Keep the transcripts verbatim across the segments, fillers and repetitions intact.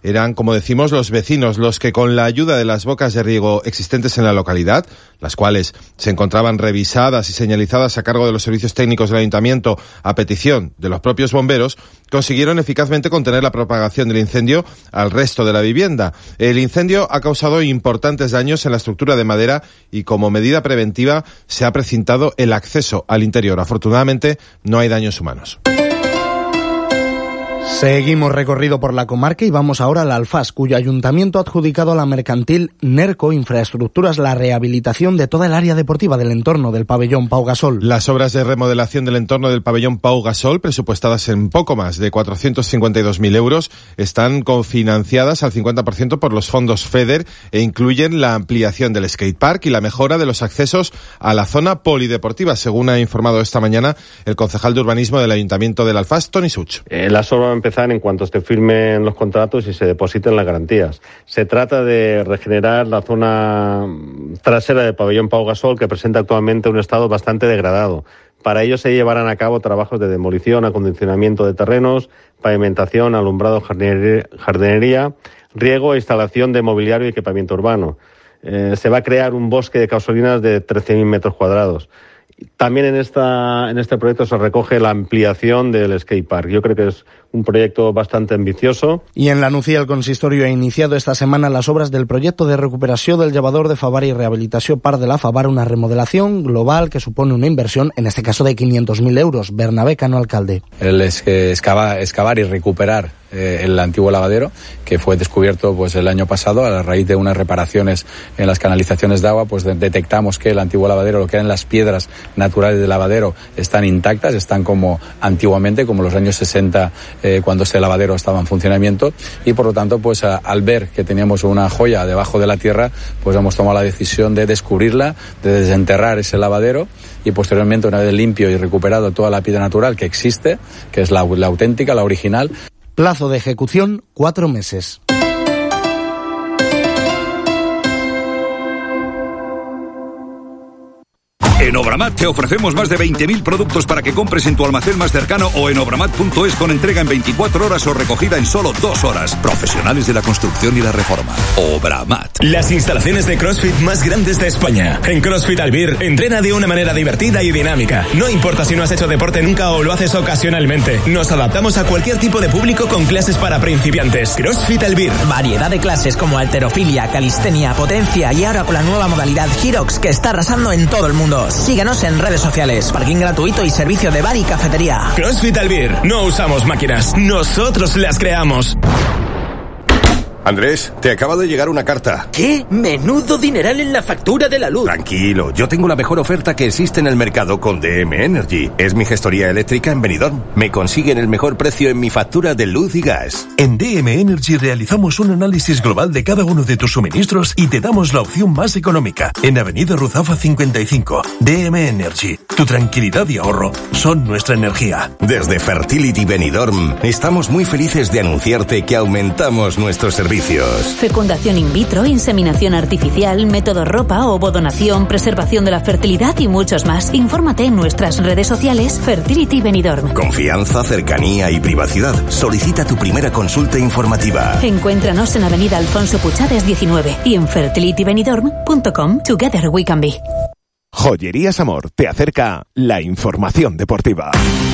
eran, como decimos, los vecinos los que, con la ayuda de las bocas de riego existentes en la localidad, las cuales se encontraban revisadas y señalizadas a cargo de los servicios técnicos del ayuntamiento a petición de los propios bomberos, consiguieron eficazmente contener la propagación del incendio al resto de la vivienda. El incendio ha causado importantes daños en la estructura de madera y, como medida preventiva, se ha precintado el acceso al interior. Afortunadamente, no hay daños humanos. Seguimos recorrido por la comarca y vamos ahora al Alfás, cuyo ayuntamiento ha adjudicado a la mercantil Nerco Infraestructuras la rehabilitación de toda el área deportiva del entorno del pabellón Pau Gasol. Las obras de remodelación del entorno del pabellón Pau Gasol, presupuestadas en poco más de cuatrocientos cincuenta y dos mil euros, están cofinanciadas al cincuenta por ciento por los fondos FEDER e incluyen la ampliación del skatepark y la mejora de los accesos a la zona polideportiva, según ha informado esta mañana el concejal de urbanismo del ayuntamiento del Alfás, Toni Such. Eh, las obras van a empezar en cuanto se firmen los contratos y se depositen las garantías. Se trata de regenerar la zona trasera del pabellón Pau Gasol, que presenta actualmente un estado bastante degradado. Para ello se llevarán a cabo trabajos de demolición, acondicionamiento de terrenos, pavimentación, alumbrado, jardinería, riego e instalación de mobiliario y equipamiento urbano. Eh, se va a crear un bosque de gasolinaz de trece mil metros cuadrados. También en esta en este proyecto se recoge la ampliación del skatepark. Yo creo que es un proyecto bastante ambicioso. Y en la Nucía el consistorio ha iniciado esta semana las obras del proyecto de recuperación del llevador de Favar y rehabilitación Parc de la Favar, una remodelación global que supone una inversión, en este caso de quinientos mil euros. Bernabé Cano, alcalde. El es que excavar, excavar y recuperar eh, el antiguo lavadero, que fue descubierto pues el año pasado a raíz de unas reparaciones en las canalizaciones de agua, pues de, detectamos que el antiguo lavadero, lo que eran las piedras naturales del lavadero, están intactas, están como antiguamente, como los años sesenta, eh, cuando este lavadero estaba en funcionamiento, y por lo tanto, pues a, al ver que teníamos una joya debajo de la tierra, pues hemos tomado la decisión de descubrirla, de desenterrar ese lavadero, y posteriormente, una vez limpio y recuperado toda la piedra natural que existe, que es la, la auténtica, la original. Plazo de ejecución, cuatro meses. En Obramat te ofrecemos más de veinte mil productos para que compres en tu almacén más cercano o en obramat punto es con entrega en veinticuatro horas o recogida en solo dos horas. Profesionales de la construcción y la reforma. Obramat. Las instalaciones de CrossFit más grandes de España. En CrossFit Albir, entrena de una manera divertida y dinámica. No importa si no has hecho deporte nunca o lo haces ocasionalmente. Nos adaptamos a cualquier tipo de público con clases para principiantes. CrossFit Albir. Variedad de clases como halterofilia, calistenia, potencia y ahora con la nueva modalidad Hyrox, que está arrasando en todo el mundo. Síguenos en redes sociales, parking gratuito y servicio de bar y cafetería. CrossFit Albir. No usamos máquinas, nosotros las creamos. Andrés, te acaba de llegar una carta. ¿Qué? Menudo dineral en la factura de la luz. Tranquilo, yo tengo la mejor oferta que existe en el mercado con D M Energy. Es mi gestoría eléctrica en Benidorm. Me consiguen el mejor precio en mi factura de luz y gas. En D M Energy realizamos un análisis global de cada uno de tus suministros y te damos la opción más económica. En Avenida Ruzafa cincuenta y cinco. D M Energy. Tu tranquilidad y ahorro son nuestra energía. Desde Fertility Benidorm estamos muy felices de anunciarte que aumentamos nuestros servicios. Fecundación in vitro, inseminación artificial, método ropa, ovodonación, preservación de la fertilidad y muchos más. Infórmate en nuestras redes sociales Fertility Benidorm. Confianza, cercanía y privacidad. Solicita tu primera consulta informativa. Encuéntranos en Avenida Alfonso Puchades diecinueve y en fertility benidorm punto com. Together we can be. Joyerías Amor te acerca la información deportiva.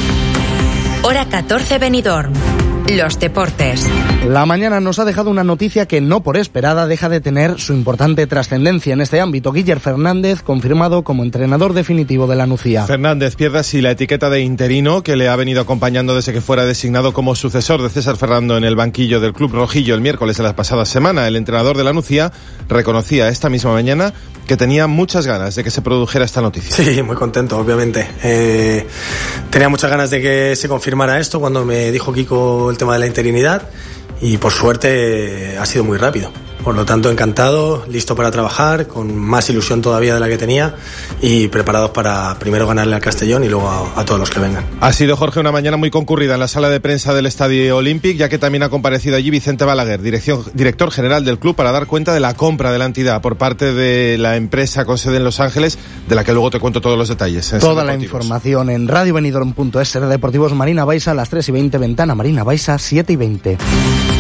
Hora catorce Benidorm. Los deportes. La mañana nos ha dejado una noticia que, no por esperada, deja de tener su importante trascendencia en este ámbito. Guiller Fernández, confirmado como entrenador definitivo de la Nucía. Fernández pierde así la etiqueta de interino que le ha venido acompañando desde que fuera designado como sucesor de César Ferrando en el banquillo del club rojillo el miércoles de la pasada semana. El entrenador de la Nucía reconocía esta misma mañana que tenía muchas ganas de que se produjera esta noticia. Sí, muy contento, obviamente. Eh, tenía muchas ganas de que se confirmara esto cuando me dijo Kiko el tema de la interinidad y por suerte ha sido muy rápido. Por lo tanto, encantado, listo para trabajar, con más ilusión todavía de la que tenía y preparados para primero ganarle al Castellón y luego a, a todos los que vengan. Ha sido, Jorge, una mañana muy concurrida en la sala de prensa del Estadio Olímpic, ya que también ha comparecido allí Vicente Balaguer, dirección, director general del club, para dar cuenta de la compra de la entidad por parte de la empresa con sede en Los Ángeles, de la que luego te cuento todos los detalles. Toda la información en radio benidorm punto es. Deportivos Marina Baixa a las tres y veinte, Ventana Marina Baixa siete y veinte.